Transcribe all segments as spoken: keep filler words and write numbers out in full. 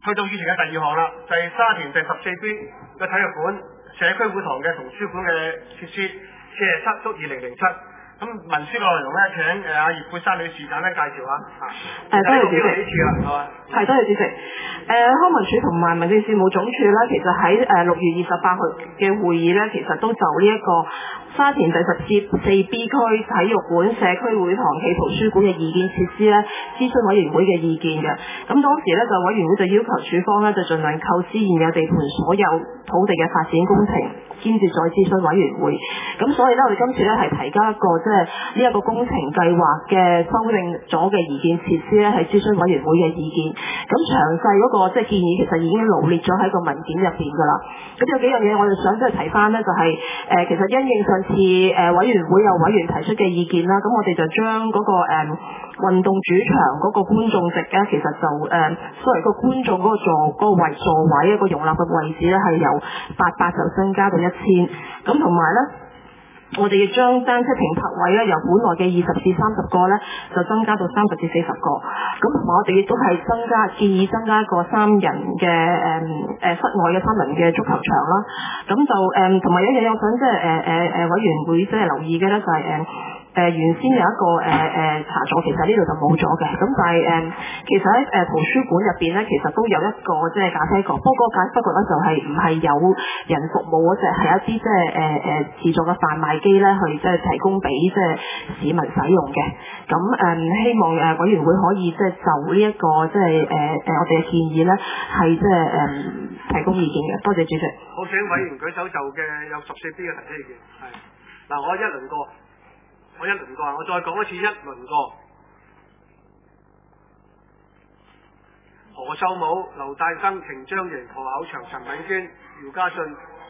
推動議程嘅第二項啦，就係沙田第十四 B 嘅體育館、社區會堂嘅圖書館嘅設施四十七足二零零七。咁文書嘅內容咧，請誒阿葉佩珊女士簡單介紹下。 誒，多謝主席。 幾次啦，係嘛？ 係，多謝主席。誒、呃，康文署同埋民政事務總署咧，其實喺誒六月二十八號嘅會議咧，其實都就呢一個沙田第十四 B 區體育館、社區會堂暨圖書館嘅意見設施咧，諮詢委員會嘅意見嘅。咁當時咧就委員會就要求署方咧就盡量構思現有地盤所有土地嘅發展工程，兼住再諮詢委員會。咁所以咧，我哋今次咧係提交一個即係呢一個工程計劃嘅修訂咗嘅意見設施咧，係諮詢委員會嘅意見。咁詳細嗰個即係建議其實已經羅列咗喺個文件入邊㗎啦。咁有幾樣嘢我哋想即係提翻咧，就係、是、誒、呃、其實因應上次誒、呃、委員會有委員提出嘅意見啦，咁我哋就將嗰、那個誒、呃、運動主場嗰個觀眾席咧，其實就誒作為個觀眾嗰個座嗰、那個位座位一個容納嘅位置咧，係由八百就增加到一千。咁同埋咧，我哋亦將單車停泊位咧由本來嘅二十至三十個咧，就增加到三十至四十個。咁同埋我哋亦都係增加建議增加一個三人嘅誒誒室外嘅三人嘅足球場啦。咁就誒同埋有一樣我想即係誒誒誒委員會即係留意嘅咧，就係誒。誒、呃、原先有一個誒誒、呃、茶座，其實呢度就冇咗嘅。咁但係誒、呃，其實喺誒、呃、圖書館入邊咧，其實都有一個即係咖啡角。不過嗰個咖啡角咧就係唔係有人服務嗰隻，係一啲即係誒誒自助嘅販賣機咧，去即係提供俾即係市民使用嘅。咁誒、呃、希望誒委員會可以即係就呢、這、一個即係誒誒我哋嘅建議咧，係即係誒提供意見嘅。多謝主席。 好，請委員舉手就嘅有十四 B 嘅提出意見。係嗱，我一輪過。我一輪過，我再講一次一輪過。何秀武、劉大生、程章瑩、何厚祥、陳敏娟、姚家俊、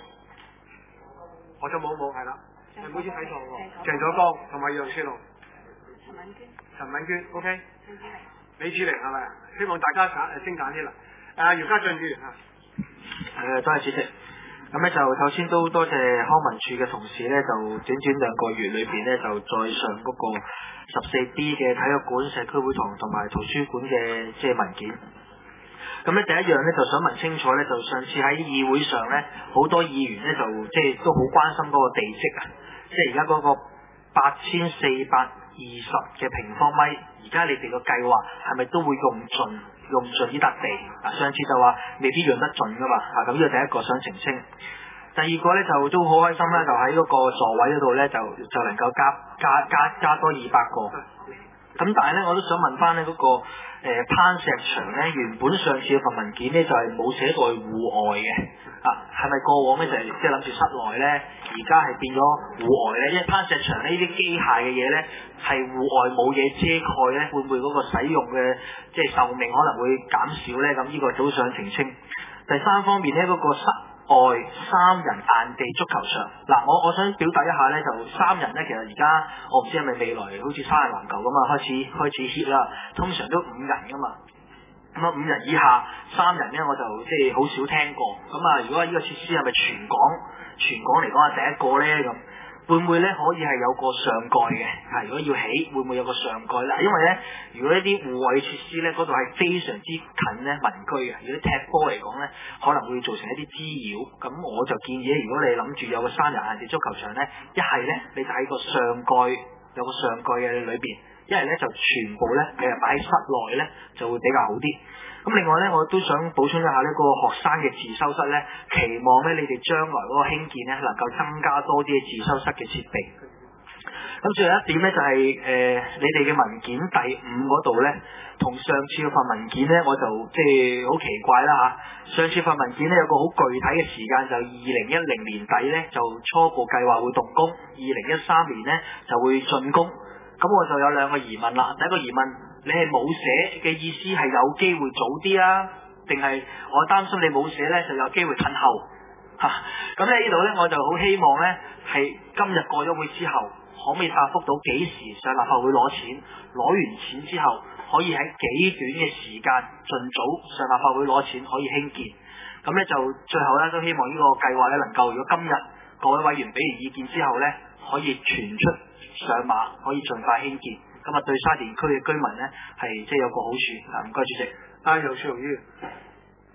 何秀武冇係啦，係每次睇錯喎。鄭佐江同埋楊雪龍、陳敏娟、陳敏娟 ，OK。李志玲係咪？希望大家揀誒精簡啲啦。誒，姚家俊議員啊。 誒，多謝主席。咁咧就首先都多謝康文署嘅同事咧，就短短兩個月裏邊咧，就再上嗰個十四 B 嘅體育館、社區會堂同埋圖書館嘅即係文件。咁咧第一樣咧就想問清楚咧，就上次喺議會上咧，好多議員咧就即係都好關心嗰個地積啊，即係而家嗰個八千四百二十嘅平方米，而家你哋個計劃係咪都會用盡？用盡呢笪地啊！上次就話未必用得盡噶嘛，啊咁呢個第一個想澄清。第二個咧就都好開心啦，就喺嗰個座位嗰度咧就就能夠加加加加多二百個。咁但係咧我都想問翻咧嗰個誒、呃、攀石場咧，原本上次份文件咧就係冇寫到係戶外嘅，啊係咪過往咧就係即係諗住室內咧，而家係變咗戶外咧？因為攀石場呢啲機械嘅嘢咧係戶外冇嘢遮蓋咧，會唔會嗰個使用嘅即係壽命可能會減少咧？咁呢個都想澄清。第三方面咧嗰、那個室外三人硬地足球場，嗱我我想表達一下咧，就三人咧其實而家我唔知係咪未來好似三人籃球咁啊，開始開始 hit 啦，通常都五人噶嘛，咁啊五人以下三人咧我就即係好少聽過，咁啊如果呢個設施係咪全港全港嚟講係第一個咧咁？會唔會咧可以係有個上蓋嘅？啊，如果要起，會唔會有個上蓋咧？因為咧，如果一啲戶外設施咧，嗰度係非常之近咧民居嘅，如果踢波嚟講咧，可能會造成一啲滋擾。咁我就建議咧，如果你諗住有個三人硬地足球場咧，一係咧你就喺個上蓋有個上蓋嘅裏邊，一係咧就全部咧你係擺喺室內咧就會比較好啲。咁另外咧，我都想補充一下呢個學生嘅自修室咧，期望咧你哋將來嗰個興建咧能夠增加多啲嘅自修室嘅設備。咁最後一點咧就係、是、誒、呃、你哋嘅文件第五嗰度咧，同上次嗰份文件咧我就即係好奇怪啦嚇。上次份文件咧有個好具體嘅時間，就二零一零年底咧就初步計劃會動工，二零一三年咧就會竣工。咁我就有兩個疑問啦。第一個疑問，你係冇寫嘅意思係有機會早啲啊？定係我擔心你冇寫咧就有機會褪後嚇？咁、啊、咧呢度咧我就好希望咧係今日過咗會之後，可唔可以答覆到幾時上立法會攞錢？攞完錢之後可以喺幾短嘅時間盡早上立法會攞錢可以興建。咁咧就最後咧都希望呢個計劃咧能夠，如果今日各位委員俾完意見之後咧，可以傳出上馬，可以盡快興建。咁啊對沙田區嘅居民咧係即係有個好處。啊唔該主席。 啊楊雪龍議員。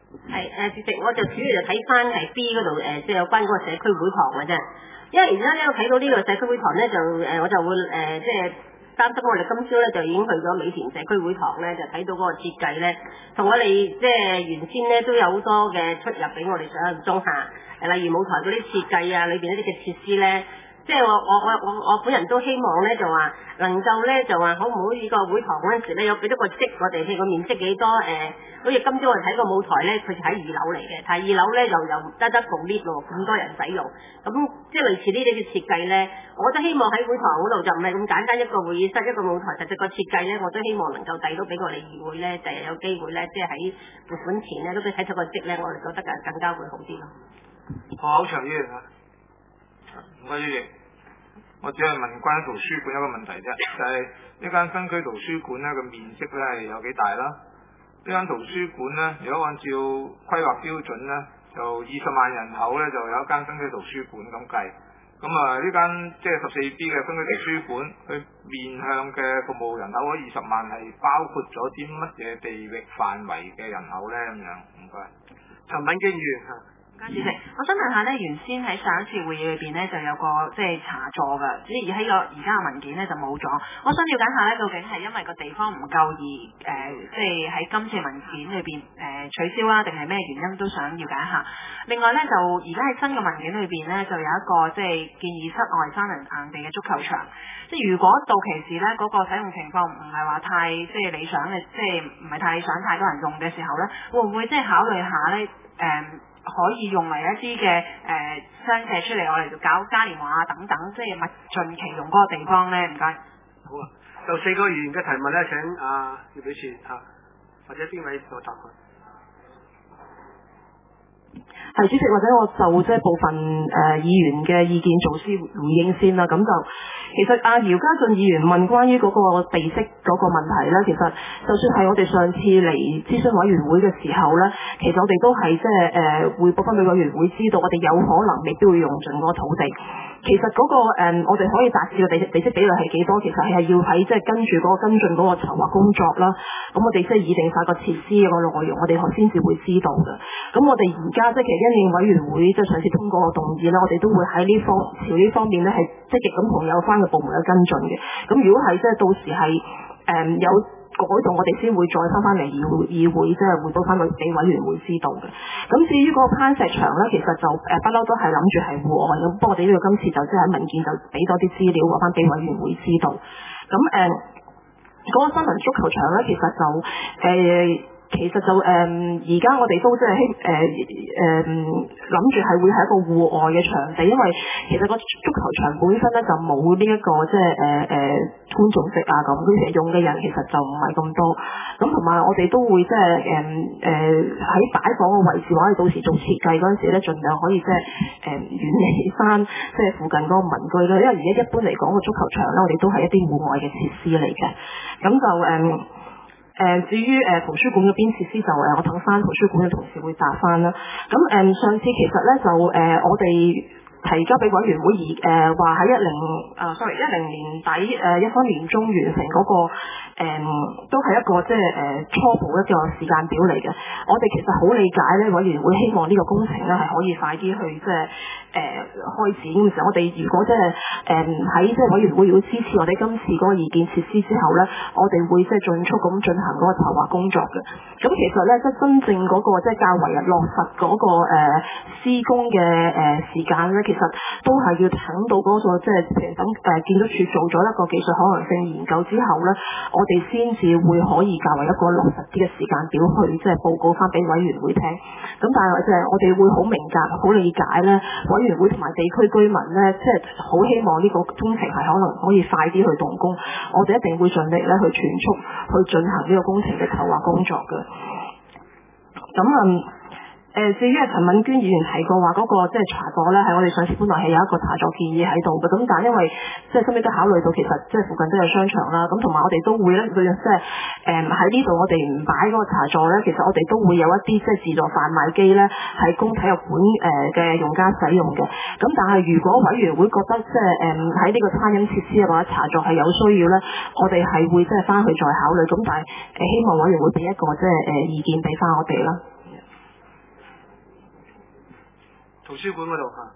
係誒，主席，我就主要就睇翻係 B 嗰度誒，即係有關嗰個社區會堂嘅啫。因為而家咧，我睇到呢個社區會堂咧，就誒我就會誒即係擔心我哋今朝咧就已經去咗美田社區會堂咧，就睇到嗰個設計咧，同我哋即係原先咧都有好多嘅出入俾我哋想象中下。誒，例如舞台嗰啲設計啊，裏邊一啲嘅設施咧。即係我我我我我本人都希望咧就話能夠咧就話可唔可以個會堂嗰陣時咧有幾多個職我哋譬如個面積幾多誒、呃，好似今朝我哋睇個舞台咧，佢就喺二樓嚟嘅，但係二樓咧又又得得部 lift 喎，咁多人使用，咁即係類似呢啲嘅設計咧，我都希望喺會堂嗰度就唔係咁簡單一個會議室一個舞台，實際個設計咧我都希望能夠遞到俾我哋議會咧，第日有機會咧即係喺撥款前咧都俾睇出個職咧，我哋覺得更更加會好啲咯。 好，長議員啊，唔該主席。我只係問關於圖書館一個問題啫，就係、是、呢間新區圖書館咧個面積咧係有幾大啦？呢間圖書館咧，如果按照規劃標準咧，就二十萬人口咧就有一間新區圖書館咁計。咁啊呢間即係十四 B 嘅新區圖書館，佢面向嘅服務人口嗰二十萬係包括咗啲乜嘢地域範圍嘅人口咧？咁樣，唔該。 陳敏基議員嚇。 主席，我想問下咧，原先喺上一次會議裏邊咧就有個即係茶座嘅，即係而喺個而家嘅文件咧就冇咗。我想了解下咧，究竟係因為個地方唔夠而誒、呃，即係喺今次文件裏邊誒、呃、取消啦，定係咩原因都想了解一下。另外咧，就而家喺新嘅文件裏邊咧，就有一個即係建議室外三人硬地嘅足球場。即係如果到期時咧嗰、那個使用情況唔係話太即係理想嘅，即係唔係太理想太多人用嘅時候咧，會唔會即係考慮下咧誒？呃可以用嚟一啲嘅誒商借出嚟，我哋就搞嘉年華啊等等，即係物盡其用嗰個地方咧。唔該。 好啊，就四個議員嘅提問咧，請啊葉女士嚇，或者邊位做答佢？ 係主席，或者我就即係部分誒、呃、議員嘅意見做先回應先啦。咁就其實阿姚家俊議員問關於嗰個地息嗰個問題咧，其實就算係我哋上次嚟諮詢委員會嘅時候咧，其實我哋都係即係誒匯報翻俾委員會知道，我哋有可能未必會用盡嗰個土地。其實嗰、那個誒、呃，我哋可以達至嘅地地積比率係幾多？其實係要喺即係跟住嗰個跟進嗰個籌劃工作啦。咁我哋即係擬定晒個設施個內容，我哋先至會知道嘅。咁我哋而家即係其實因應委員會即係上次通過個動議咧，我哋都會喺呢方朝呢方面咧係積極咁同有關嘅部門去跟進嘅。咁如果係即係到時係誒、呃、有改動，我哋先會再翻翻嚟議會議會即係匯報翻去俾委員會知道嘅。咁至於嗰個攀石場咧，其實就誒不嬲都係諗住係戶外咁，不過我哋呢個今次就即係喺文件就俾多啲資料話翻俾委員會知道。咁誒嗰個新聞足球場咧，其實就誒。呃其實就誒，而、呃、家我哋都即係希誒誒諗住係會係一個戶外嘅場地，因為其實個足球場本身咧就冇呢一個即係誒誒觀眾席啊咁，佢其實用嘅人其實就唔係咁多。咁同埋我哋都會即係誒誒喺擺放嘅位置，或者到時做設計嗰陣時咧，盡量可以即係誒遠離翻即係附近嗰個民居啦。因為而家一般嚟講個足球場咧，我哋都係一啲戶外嘅設施嚟嘅，咁就誒。呃誒、呃、至於誒、呃、圖書館嗰邊設施就誒、呃、我等翻圖書館嘅同事會答翻啦。咁誒、呃、上次其實咧就誒、呃、我哋提交俾委員會而誒話喺一零啊 sorry 一零年底誒、呃、一方年中完成嗰、那個、呃、都係一個即係誒初步一個時間表嚟嘅。我哋其實好理解咧，委員會希望呢個工程咧係可以快啲去即係誒開展嘅時候，我哋如果即係誒喺即係委員會如果支持我哋今次嗰個意見設施之後咧，我哋會即係盡速咁進行嗰個籌劃工作嘅。咁其實咧即係真正嗰、那個即係較為落實嗰、那個誒、呃、施工嘅誒、呃、時間咧，其實都係要等到嗰、那個即係譬如等誒建築署做咗一個技術可能性研究之後咧，我哋先至會可以較為一個落實啲嘅時間表去即係報告翻俾委員會聽。咁但係即係我哋會好明白、好理解咧，委員會同埋地區居民咧，即係好希望呢個工程係可能可以快啲去動工。我哋一定會盡力咧去全速去進行呢個工程嘅籌劃工作嘅。咁啊。嗯誒，至於係陳敏娟議員提過話嗰個即係茶座咧，喺我哋上次本來係有一個茶座建議喺度嘅，咁但係因為即係後尾都考慮到其實即係附近都有商場啦，咁同埋我哋都會咧，佢即係誒喺呢度我哋唔擺嗰個茶座咧，其實我哋都會有一啲即係自助販賣機咧，係供體育館誒嘅用家使用嘅。咁但係如果委員會覺得即係誒喺呢個餐飲設施或者茶座係有需要咧，我哋係會即係翻去再考慮。咁但係誒希望委員會俾一個即係誒意見俾翻我哋啦。 圖書館嗰度嚇。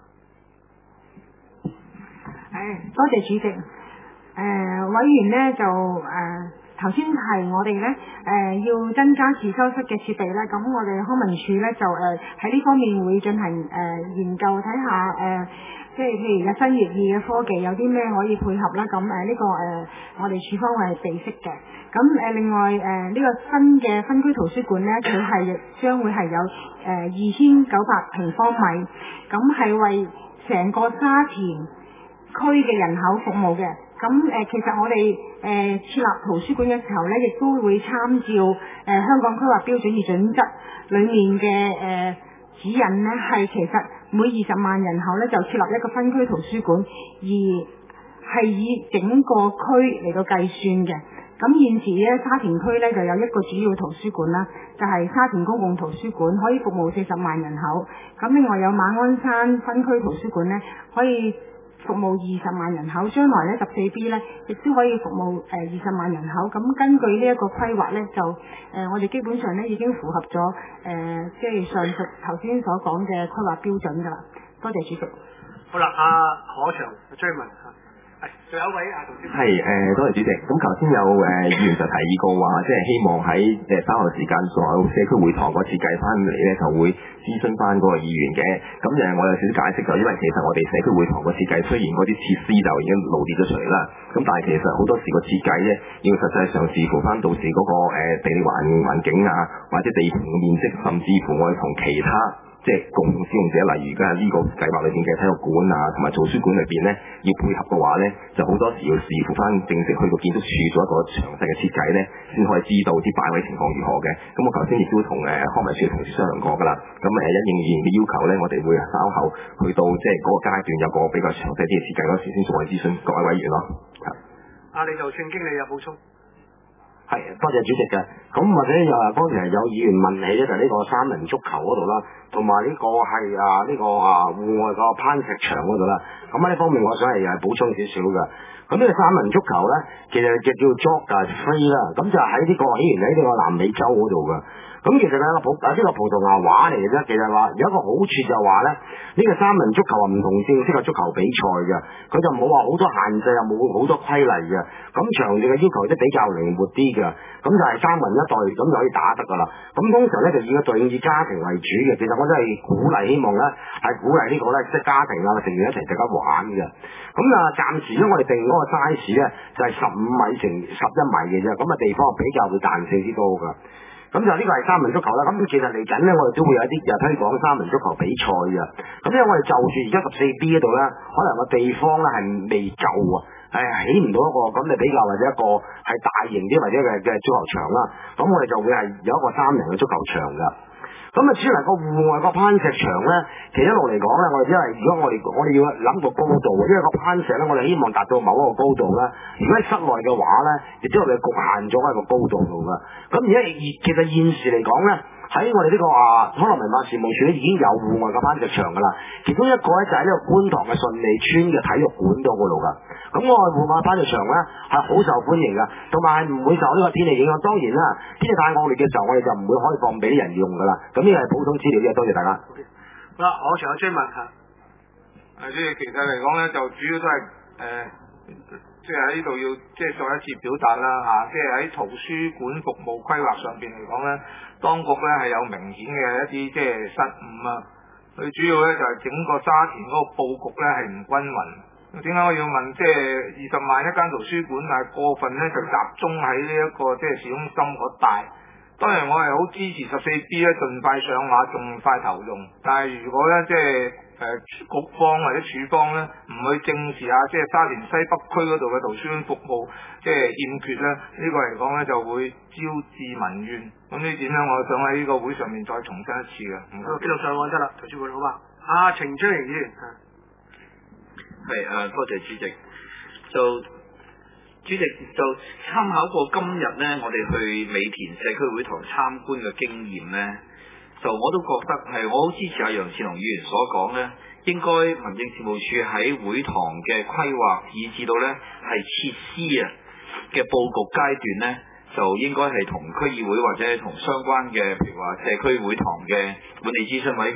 誒，多謝主席。誒、呃，委員呢就誒頭先提我哋呢誒要增加自修室嘅設備咧，咁我哋康文署呢就誒喺呢方面會進行誒、呃、研究，睇下誒。呃即係譬如日新月異嘅科技有啲咩可以配合啦，咁誒呢個誒、呃、我哋處方會係備悉嘅。咁誒、呃、另外誒呢、呃這個新嘅分區圖書館咧，佢係將會係有誒二千九百平方米，咁係為成個沙田區嘅人口服務嘅。咁誒、呃、其實我哋誒、呃、設立圖書館嘅時候咧，亦都會參照誒、呃、香港規劃標準與準則裡面嘅誒、呃、指引咧，係其實每二十萬人口咧就設立一個分區圖書館，而係以整個區嚟到計算嘅。咁現時咧沙田區咧就有一個主要圖書館啦，就係、是、沙田公共圖書館，可以服務四十萬人口。咁另外有馬鞍山分區圖書館咧，可以服務二十萬人口。將來咧十四 B 咧亦都可以服務誒二十萬人口。咁根據呢一個規劃咧，就誒、呃、我哋基本上咧已經符合咗誒即係上述頭先所講嘅規劃標準㗎啦。多謝主席。 好啦，阿何祥追問嚇，係最後一位啊，同事。係誒，多謝主席。咁頭先有誒議員就提議過話，即係希望喺誒稍後時間所有社區會堂個設計翻嚟咧，就會諮詢翻嗰個議員嘅。咁誒，我有少少解釋就因為其實我哋社區會堂個設計雖然嗰啲設施就已經露列咗出嚟啦，咁但係其實好多時個設計咧，要實際上視乎翻到時嗰個誒地理環環境啊，或者地盤嘅面積，甚至乎我哋同其他即係共同使用者，例如而家呢個計劃裏邊嘅體育館啊，同埋圖書館裏邊咧，要配合嘅話咧，就好多時要視乎翻正式去到建築署做一個詳細嘅設計咧，先可以知道啲擺位情況如何嘅。咁我頭先亦都同誒康文署嘅同事商量過㗎啦。咁誒因應議員嘅要求咧，我哋會稍後去到即係嗰個階段有個比較詳細啲嘅設計嗰時，先再諮詢各位委員咯。 阿李道慶經理有補充。 係，多謝主席嘅。咁或者又係當時有議員問起咧，就呢個三人足球嗰度啦，同埋呢個係啊呢個啊戶外個攀石場嗰度啦。咁喺呢方面，我想係係補充少少嘅。咁呢個三人足球咧，其實就叫 Jog Free 啦。咁就喺呢個起源喺呢個南美洲嗰度嘅。咁其實咧個葡啊呢個葡萄牙話嚟嘅啫，其實話有一個好處就係話咧，呢個三人足球啊唔同正式嘅足球比賽嘅，佢就冇話好多限制，又冇好多規例嘅。咁場地嘅要求都比較靈活啲嘅，咁就係三人一隊咁就可以打得噶啦。咁通常咧就以個隊伍以家庭為主嘅，其實我真係鼓勵希望咧係鼓勵呢個咧即係家庭啊成員一齊大家玩嘅。咁啊暫時咧我哋定嗰個 size 咧就係十五米乘十一米嘅啫，咁啊地方比較會彈性啲多噶。咁就呢個係三人足球啦。咁其實嚟緊咧，我哋都會有啲日推廣三人足球比賽嘅。咁因為我哋就住而家十四 B 嗰度咧，可能個地方咧係未夠啊，係起唔到一個咁嘅比較或者一個係大型啲或者嘅嘅足球場啦。咁我哋就會係有一個三人嘅足球場噶。咁啊，至於嚟個戶外個攀石場咧，其實一路嚟講咧，我哋因為如果我哋我哋要諗個高度，因為個攀石咧，我哋希望達到某一個高度咧。如果喺室內嘅話咧，亦都係局限咗喺個高度度噶。咁而家其實現時嚟講咧，喺我哋呢、這個啊康樂文化事務處咧已經有戶外嘅攀石場噶啦。其中一個咧就係呢個觀塘嘅順利村嘅體育館嗰度噶。咁我哋戶外攀石場咧係好受歡迎噶，同埋係唔會受呢個天氣影響。當然啦，天氣太惡劣嘅時候，我哋就唔會開放俾啲人用噶啦。咁呢個係普通資料嘅，多謝大家。 好啦，我仲有追問嚇。 誒，即係其實嚟講咧，就主要都係誒。呃即係喺呢度要即係再一次表達啦嚇，即係喺圖書館服務規劃上邊嚟講咧，當局咧係有明顯嘅一啲即係失誤啊。佢主要咧就係整個沙田嗰個佈局咧係唔均勻。點解我要問？即係二十萬一間圖書館，但係過分咧就集中喺呢一個即係市中心嗰帶。當然我係好支持十四 B 咧，盡快上馬，盡快投用。但係如果咧即係誒局方或者處方咧唔去正視下即係沙田西北區嗰度嘅圖書館服務即係欠缺咧，呢、這個嚟講咧就會招致民怨。咁呢點咧，我想喺呢個會上面再重申一次嘅。唔該， 記錄上案得啦，圖書館好嘛？阿程章營議員， 係誒，多謝主席。就主席就參考過今日咧，我哋去美田社區會堂參觀嘅經驗咧。就我都覺得係，我好支持阿楊善龍議員所講咧，應該民政事務處喺會堂嘅規劃，以至到咧係設施啊嘅佈局階段咧，就應該係同區議會或者同相關嘅，譬如話社區會堂嘅本地諮詢委員顧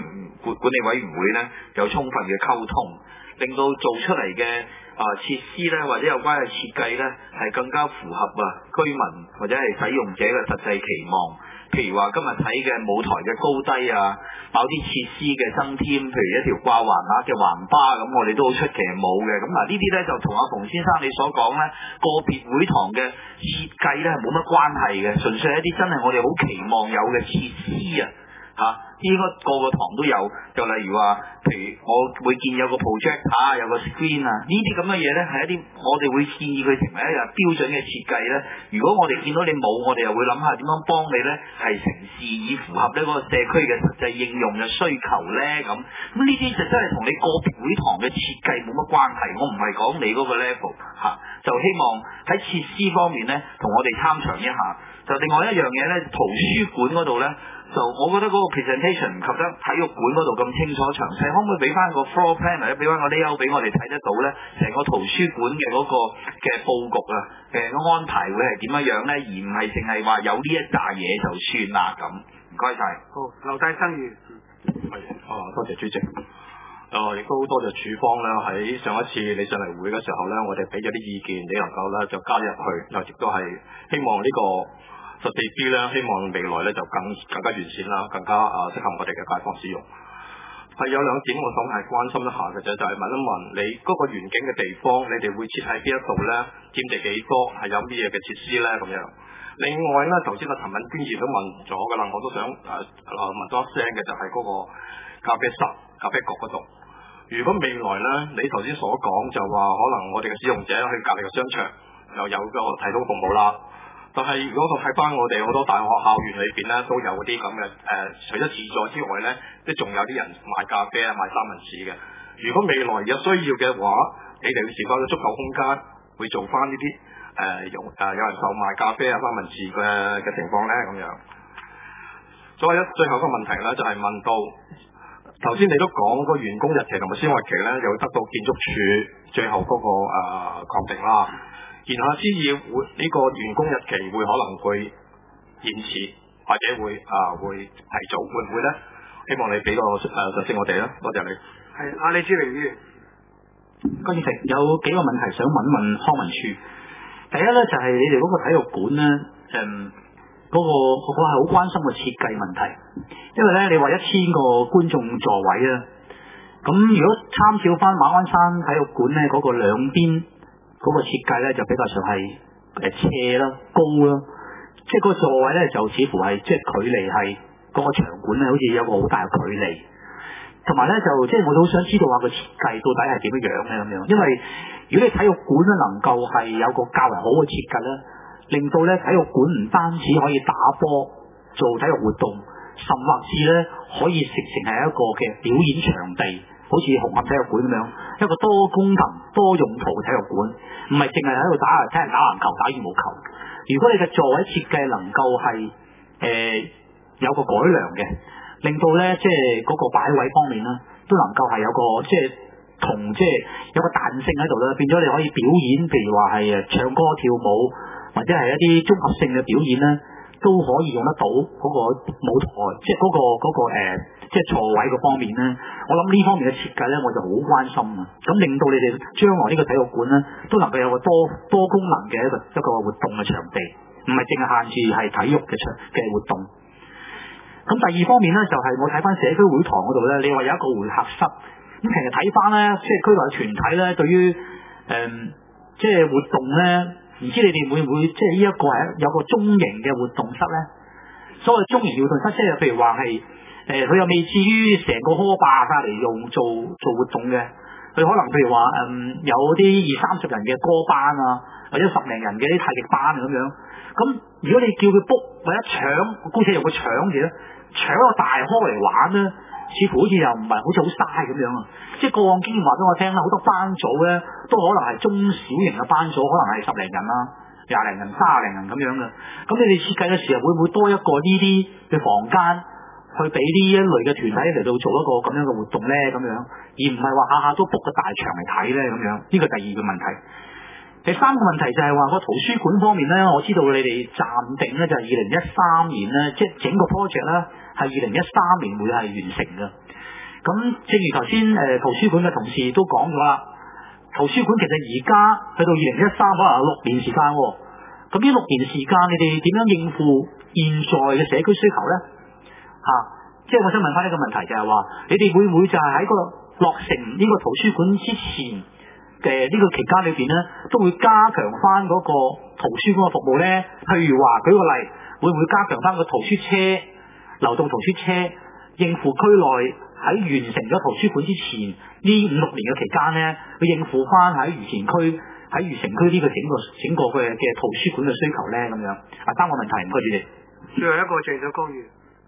管管理委員會咧有充分嘅溝通，令到做出嚟嘅啊設施咧或者有關嘅設計咧係更加符合啊居民或者係使用者嘅實際期望。譬如話今日睇嘅舞台嘅高低啊，某啲設施嘅增添，譬如一條掛橫額嘅橫巴咁，我哋都好出奇係冇嘅。咁嗱呢啲咧就同阿馮先生你所講咧個別會堂嘅設計咧係冇乜關係嘅，純粹係一啲真係我哋好期望有嘅設施啊。嚇、啊，應該個個堂都有，就例如話，譬如我會見有個 projector 有個 screen 啊，呢啲咁嘅嘢咧係一啲我哋會建議佢成為一個標準嘅設計咧。如果我哋見到你冇，我哋又會諗下點樣幫你咧係成事以符合呢個社區嘅實際應用嘅需求咧咁。咁呢啲就真係同你個別會堂嘅設計冇乜關係。我唔係講你嗰個 level 嚇、啊，就希望喺設施方面咧同我哋參詳一下。就另外一樣嘢咧，圖書館嗰度咧。就我覺得嗰個 presentation 唔及得體育館嗰度咁清楚詳細，可唔可以俾翻個 floor plan 或者俾翻個 layout 俾我哋睇得到咧？成個圖書館嘅嗰個嘅佈局啊，誒個安排會係點樣樣咧？而唔係淨係話有呢一紮嘢就算啦咁。唔該晒。 好，劉大生議員。 係啊，多謝主席。誒、呃，亦都多謝署方咧，喺上一次你上嚟會嘅時候咧，我哋俾咗啲意見，你能夠咧就加入去，又亦都係希望呢、這個。十四 B 咧，希望未來咧就更更加完善啦，更加啊適合我哋嘅街坊使用。係有兩點我想係關心一下嘅啫，就係、是、問一問你嗰個園景嘅地方，你哋會設喺邊一度咧？佔地幾多？係有咩嘢嘅設施咧？咁樣。另外咧，頭先阿陳敏娟議員都問咗㗎啦，我都想誒誒、呃、問多一聲嘅，就係嗰個咖啡室、咖啡局嗰度。如果未來咧，你頭先所講就話可能我哋嘅使用者去隔離嘅商場又有個提供服務啦。但係如果我睇翻我哋好多大學校園裏邊咧，都有啲咁嘅誒，除咗自助之外咧，都仲有啲人賣咖啡啊、賣三文治嘅。如果未來有需要嘅話，你哋會是否有足夠空間會做翻呢啲誒用誒有人售賣咖啡啊、三文治嘅嘅情況咧？咁樣。再一最後一個問題咧，就係、是、問到頭先你都講個完工日期同埋消費期咧，又會得到建築署最後嗰、那個誒確定啦。然後先至會呢個完工日期會可能會延遲，或者會啊會提早，會唔會咧？希望你俾個誒提醒我哋啦，多謝你。 係阿李志榮議員， 關主席有幾個問題想問一問康文署。第一咧就係、是、你哋嗰個體育館咧，誒、嗯、嗰、那個我係好關心個設計問題，因為咧你話一千個觀眾座位啊，咁如果參照翻馬鞍山體育館咧嗰個兩邊。嗰個設計咧就比較上係誒斜啦、高啦，即係嗰個座位咧就似乎係即係距離係嗰個場館咧，好似有個好大嘅距離。同埋咧就即係我都好想知道下個設計到底係點樣樣咧咁樣，因為如果你體育館咧能夠係有個較為好嘅設計咧，令到咧體育館唔單止可以打波做體育活動，甚或至咧可以直情係一個嘅表演場地。好似紅磡體育館咁樣，一個多功能、多用途嘅體育館，唔係淨係喺度打睇人打籃球、打羽毛球。如果你嘅座位設計能夠係誒、呃、有個改良嘅，令到咧即係嗰個擺位方面咧，都能夠係有個即係同即係有個彈性喺度啦，變咗你可以表演，譬如話係誒唱歌跳舞，或者係一啲綜合性嘅表演咧，都可以用得到嗰個舞台，即係嗰個嗰個誒。即係座位個方面咧，我諗呢方面嘅設計咧，我就好關心啊！咁令到你哋將來呢個體育館咧，都能夠有個多多功能嘅一個一個活動嘅場地，唔係淨係限住係體育嘅場嘅活動。咁第二方面咧，就係、是、我睇翻社區會堂嗰度咧，你話有一個會客室，咁其實睇翻咧，即係區內嘅團體咧，對於誒、嗯、即係活動咧，唔知你哋會唔會即係呢一個係有個中型嘅活動室咧？所謂中型活動室，即係譬如話係。誒佢、呃、又未至於成個柯霸晒嚟用做做活動嘅，佢可能譬如話誒、嗯、有啲二三十人嘅歌班啊，或者十零人嘅啲太極班咁樣。咁如果你叫佢 book 或者搶，姑且用個搶字咧，搶個大柯嚟玩咧，似乎好似又唔係好似好嘥咁樣啊！即係過往經驗話俾我聽啦，好多班組咧都可能係中小型嘅班組，可能係十零人啦、廿零人、卅零人咁樣嘅。咁你哋設計嘅時候會唔會多一個呢啲嘅房間？去俾呢一類嘅團體嚟到做一個咁樣嘅活動咧，咁樣，而唔係話下下都 book 個大場嚟睇咧，咁樣。呢個第二個問題。第三個問題就係話個圖書館方面咧，我知道你哋暫定咧就係二零一三年咧，即係整個 project 咧係二零一三年會係完成嘅。咁咁正如頭先誒圖書館嘅同事都講咗啦，圖書館其實而家去到二零一三可能有六年時間喎。咁呢六年時間，你哋點樣應付現在嘅社區需求咧？嚇、啊，即係我想問翻呢個問題就係話，你哋會唔會就係喺個落成呢個圖書館之前嘅呢個期間裏邊咧，都會加強翻嗰個圖書館嘅服務咧？譬如話舉個例，會唔會加強翻個圖書車、流動圖書車，應付區內喺完成咗圖書館之前呢五六年嘅期間咧，去應付翻喺漁前區、喺漁城區呢個整個整個嘅嘅圖書館嘅需求咧？咁樣啊，三個問題，唔該主席。 最後一個鄭守光議員，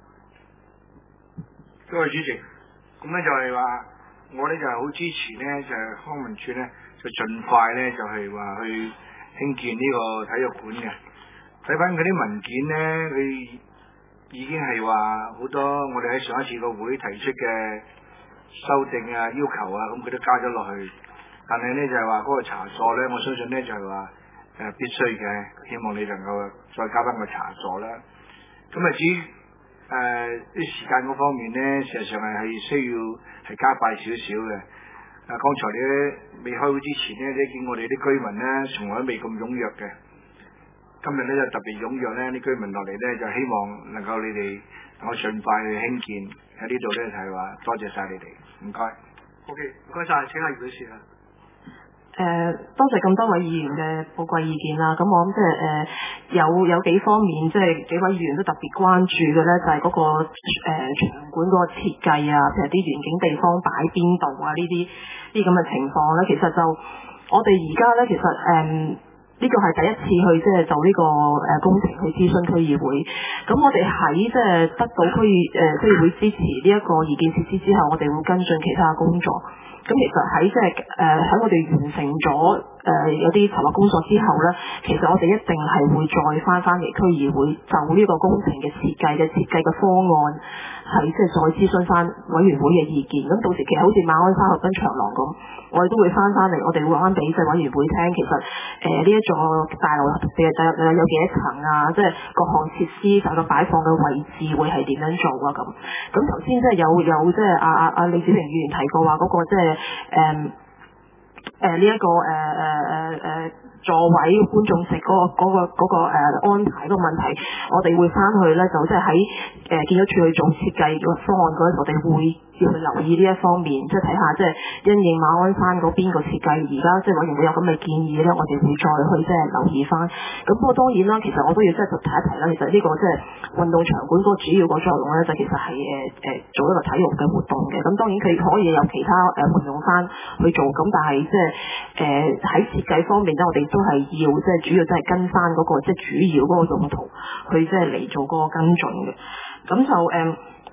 各位主席，咁咧就係話，我咧就係好支持咧，就係、是、康文署咧就盡快咧就係、是、話去興建呢個體育館嘅。睇翻佢啲文件咧，佢已經係話好多我哋喺上一次個會提出嘅修訂啊、要求啊，咁佢都加咗落去。但係咧就係話嗰個茶座咧，我相信咧就係話誒必須嘅，希望你能夠再加翻個茶座啦。咁啊至於誒啲時間嗰方面咧，事實上係係需要係加快少少嘅。啊，剛才你咧未開會之前咧，你見我哋啲居民咧從來都未咁踴躍嘅。今日咧就特別踴躍咧，啲居民落嚟咧就希望能夠你哋能夠盡快去興建喺呢度咧，就係話多謝晒你哋，唔該。OK，唔該晒，請下葉女士啦。 誒、呃，多謝咁多位議員嘅寶貴意見啦。咁我諗即係誒有有幾方面，即係幾位議員都特別關注嘅咧，就係、是、嗰、那個誒、呃、場館嗰個設計啊，譬如啲園景地方擺邊度啊，呢啲呢咁嘅情況咧，其實就我哋而家咧，其實誒。呃呢個係第一次去即係就呢個誒工程去諮詢區議會，咁我哋喺即係得到區議誒區議會支持呢一個意見設施之後，我哋會跟進其他工作。咁其實喺即係誒喺我哋完成咗誒、呃、有啲籌劃工作之後咧，其實我哋一定係會再翻翻嚟區議會就呢個工程嘅設計嘅設計嘅方案，係即係再諮詢翻委員會嘅意見。咁到時其實好似馬鞍山河濱長廊咁，我哋都會翻翻嚟，我哋會啱俾即係委員會聽，其實誒呢一座大樓特別係有有幾多層啊，即係各項設施就個擺放嘅位置會係點樣做啊咁。咁頭先即係有有即係阿阿阿李梓明議員提過話嗰個即係誒誒呢一個誒誒誒誒座位觀眾席嗰、嗰個嗰、嗰個嗰、嗰個誒、呃、安排嗰個問題，我哋會翻去咧就即係喺誒建築署去做設計個方案嗰陣，我哋會要去留意呢一方面，即係睇下即係因應馬鞍山嗰邊個設計，而家即係委員會有咁嘅建議咧，我哋會再去即係留意翻。咁不過當然啦，其實我都要即係提一提啦，其實呢個即係運動場館嗰個主要個作用咧，就其實係誒誒做一個體育嘅活動嘅。咁當然佢可以有其他誒運用翻去做，咁但係即係誒喺設計方面咧，我哋都係要即係主要即係跟翻嗰個即係主要嗰個用途去即係嚟做嗰個跟進嘅。咁就誒。呃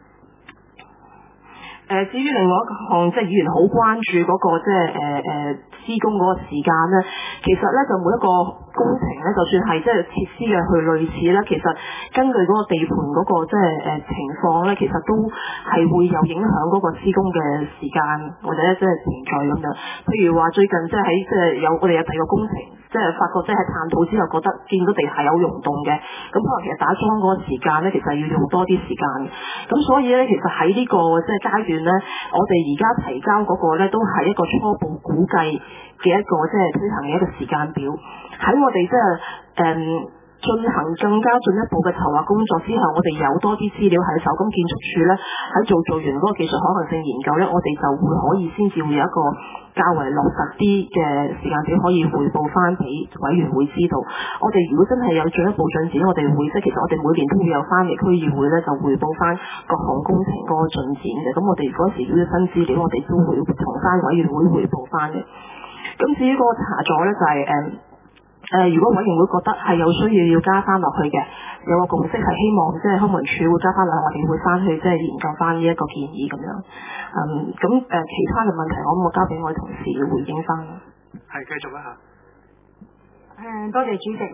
誒、呃，至於另外一個項，即係議員好關注嗰、那個即係誒誒施工嗰個時間咧，其實咧就每一個工程咧，就算係即係設施嘅去類似咧，其實根據嗰個地盤嗰個即係誒情況咧，其實都係會有影響嗰個施工嘅時間或者即係程序咁樣。譬如話最近即係喺即係有我哋有第二個工程，即係發覺即係喺探討之後覺得見到地係有溶洞嘅，咁可能其實打樁嗰個時間咧，其實要用多啲時間。咁所以咧，其實喺呢個即係階段咧，我哋而家提交嗰個咧都係一個初步估計嘅一個即係推行嘅一個時間表。喺我哋即係誒進行更加進一步嘅籌劃工作之後，我哋有多啲資料喺手，咁建築署咧喺做做完嗰個技術可行性研究咧，我哋就會可以先至會有一個較為落實啲嘅時間表可以匯報翻俾委員會知道。我哋如果真係有進一步進展，我哋會即係其實我哋每年都會有翻嚟區議會咧，就匯報翻各項工程嗰個進展嘅。咁我哋嗰時如果新資料，我哋都會同翻委員會匯報翻嘅。咁至於嗰個茶座咧，就係誒。誒、呃，如果委員會覺得係有需要要加翻落去嘅，有個共識係希望即係康文署會加翻落去，我哋會翻去即係研究翻呢一個建議咁樣。嗯，咁誒、呃、其他嘅問題，我諗我交俾我同事回應翻。 係繼續啦嚇。 誒、呃，多謝主席。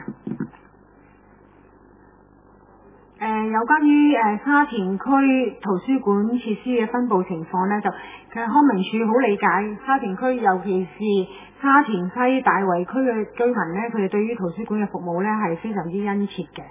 誒、呃，有關於誒、呃、沙田區圖書館設施嘅分佈情況咧，就其實康文署好理解沙田區，尤其是沙田西大圍區嘅居民咧，佢哋對於圖書館嘅服務咧係非常之殷切嘅。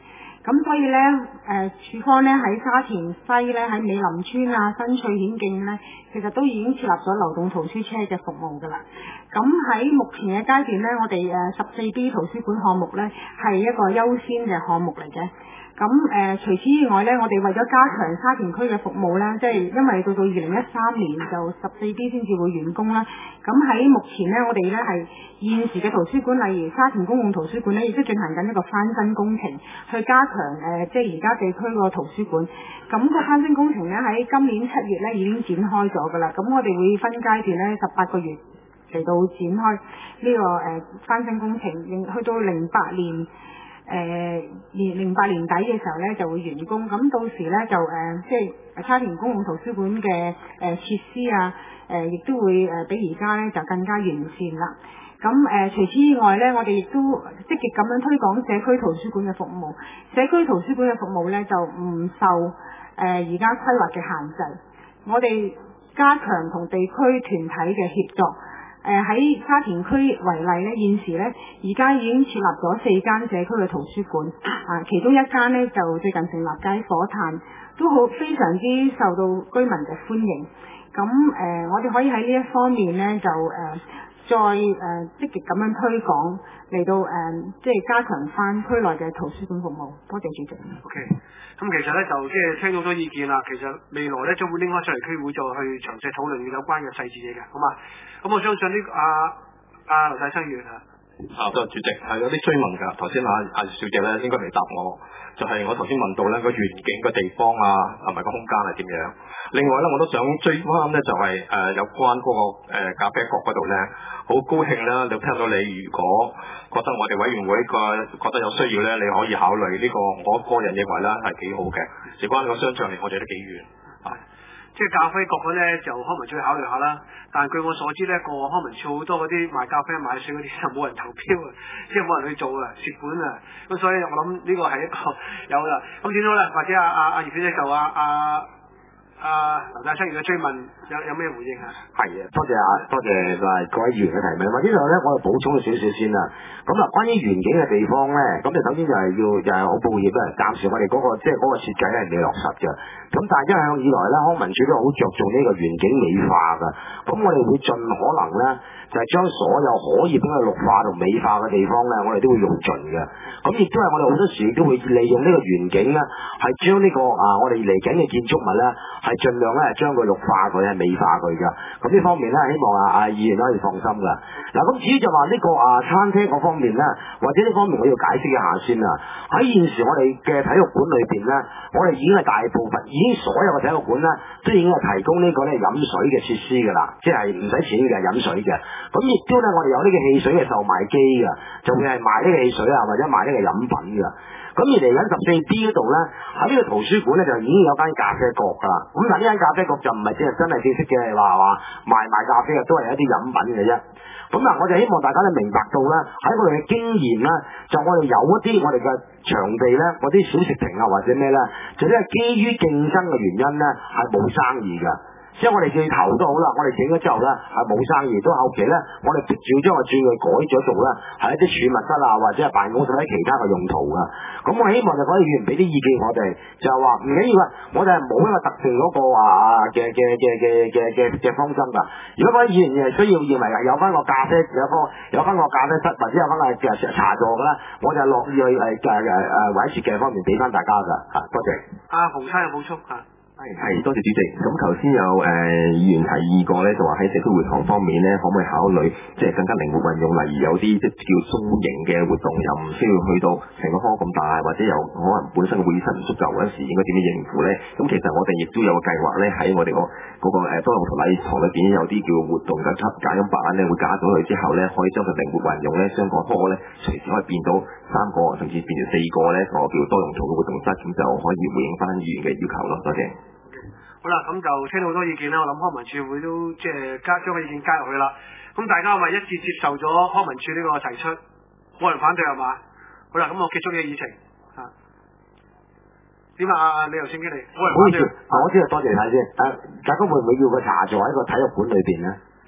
咁所以咧，誒、呃、署方咧喺沙田西咧喺美林村啊、新翠顯徑咧，其實都已經設立咗流動圖書車嘅服務㗎啦。咁喺目前嘅階段咧，我哋誒十四 B 圖書館項目咧係一個優先嘅項目嚟嘅。咁誒、呃、除此以外咧，我哋為咗加強沙田區嘅服務咧，即係因為到到二零一三年就十四 B 先至會完工啦。咁喺目前咧，我哋咧係現時嘅圖書館，例如沙田公共圖書館咧，亦都進行緊一個翻新工程，去加強誒、呃、即係而家地區個圖書館。咁、個翻新工程咧喺今年七月咧已經展開咗㗎啦。咁我哋會分階段咧十八個月嚟到展開呢、呢個誒、呃、翻新工程，去到零八年。誒年零八年底嘅時候咧就會完工，咁到時咧就誒、呃、即係沙田公共圖書館嘅誒設施啊，誒、呃、亦都會誒、呃、比而家咧就更加完善啦。咁誒、呃、除此以外咧，我哋亦都積極咁樣推廣社區圖書館嘅服務。社區圖書館嘅服務咧就唔受誒而家規劃嘅限制，我哋加強同地區團體嘅協作。誒喺、呃、沙田區為例咧，現時咧而家已經設立咗四間社區嘅圖書館，啊，其中一間咧就最近成立街火炭，都好非常之受到居民嘅歡迎。咁誒、呃，我哋可以喺呢一方面咧就誒、呃、再誒、呃、積極咁樣推廣，嚟到誒、呃、即係加強翻區內嘅圖書館服務。多謝主席。 OK，咁其實咧就即係聽到好多意見啦。其實未來咧將會拎翻上嚟區會再去詳細討論有關嘅細節嘢嘅，好嘛？咁我相信呢、這個阿阿劉大生議員啊， 啊，多謝主席，係有啲追問㗎。頭先阿阿小姐咧應該未答我，就係、是、我頭先問到咧個園景嘅地方啊，同埋個空間係點樣？另外咧，我都想追翻咧就係、是、誒、呃、有關嗰、那個、呃、咖啡角嗰度咧，好高興啦！你聽到你如果覺得我哋委員會個覺得有需要咧，你可以考慮呢、這個，我個人認為咧係幾好嘅。事關個商場離我哋都幾遠啊。 即係咖啡角嗰咧，就康文署考慮下啦。但係據我所知咧，個康文署好多嗰啲賣咖啡賣水嗰啲就冇人投標啊，即係冇人去做啊，蝕本啊。咁所以我諗呢個係一個有啦。咁點好啦？或者阿阿阿葉小姐就阿阿阿劉大生議員嘅追問有有咩回應啊？ 係啊，多謝啊，多謝各位議員嘅提問。或者呢度咧，我就補充少少先啦。咁嗱，關於園景嘅地方咧，咁就首先就係要就係好抱歉咧，暫時我哋嗰、那個即係嗰個設計咧係未落實嘅。咁但係一向以來咧，康文署都好着重呢個園景美化㗎。咁我哋會盡可能咧，就係、是、將所有可以俾佢綠化同美化嘅地方咧，我哋都會用盡嘅。咁亦都係我哋好多時都會利用呢個園景咧，係將呢個啊我哋嚟緊嘅建築物咧，係盡量咧將佢綠化佢，係美化佢㗎。咁呢方面咧，希望啊啊議員可以放心㗎。嗱，咁至於就話呢個啊餐廳嗰方面咧，或者呢方面我要解釋一下先啦。喺現時我哋嘅體育館裏邊咧，我哋已經係大部分已經所有嘅體育館咧，都已經係提供呢個咧飲水嘅設施㗎啦，即係唔使錢嘅飲水嘅。咁亦都咧，我哋有呢個汽水嘅售賣機㗎，就會係賣呢個汽水啊，或者賣呢個飲品㗎。咁而嚟緊十四 B 嗰度咧，喺呢個圖書館咧就已經有間咖啡角㗎啦。咁但係呢間咖啡角就唔係即係真係正式嘅話話賣賣咖啡嘅，都係一啲飲品嘅啫。咁嗱，我就希望大家都明白到咧，喺我哋嘅經驗咧，就我哋有一啲我哋嘅場地咧，嗰啲小食亭啊或者咩咧，就都係基於競爭嘅原因咧，係冇生意㗎。即係我哋最頭都好啦，我哋整咗之後咧係冇生意，到後期咧我哋必須要將佢轉去改咗做咧係一啲儲物室啊，或者係辦公室或者其他嘅用途㗎。咁我希望就可以議員俾啲意見我哋，就係話唔緊要啊，我哋係冇一個特定嗰個啊嘅嘅嘅嘅嘅嘅嘅方針㗎。如果嗰啲議員係需要認為有翻個咖啡有個有翻個咖啡室或者有翻個嘅茶座㗎啦，我就樂意去誒誒誒誒或者設計方面俾翻大家㗎嚇，多謝。 阿洪生有補充嚇。 係係，多謝主席。咁頭先有誒、呃、議員提議過咧，就話喺社區會堂方面咧，可唔可以考慮即係更加靈活運用，例如有啲即叫中型嘅活動，又唔需要去到成個科咁大，或者又可能本身嘅會議室唔足夠嗰陣時，應該點樣應付咧？咁其實我哋亦都有個計劃咧，喺我哋、嗰個嗰個誒多用途禮堂裏邊有啲叫活動嘅級隔音板咧，會加咗去之後咧，可以將佢靈活運用咧，將個科咧隨時可以變到三個甚至變成四個咧，個叫多用途嘅活動室，咁就可以回應翻議員嘅要求咯。多謝。 好啦，咁就聽到好多意見啦，我諗康文署會都即係加將個意見加入去啦。咁大家係咪一致接受咗康文署呢個提出？冇人反對係嘛？好啦，咁我結束呢個議程嚇。點啊？阿李頭先經理，冇人反對。 我知啊，多謝晒先。誒，大家會唔會要個茶座喺個體育館裏邊咧？誒，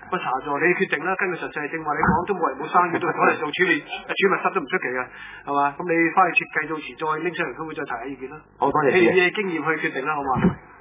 個茶座，你決定啦。根據實際正話你講，都冇人冇生意，都係攞嚟做儲存儲物室都唔出奇嘅，係嘛？咁你翻去設計到時再拎上嚟，佢會再提下意見啦。 好多謝。 你你嘅經驗去決定啦，好嘛？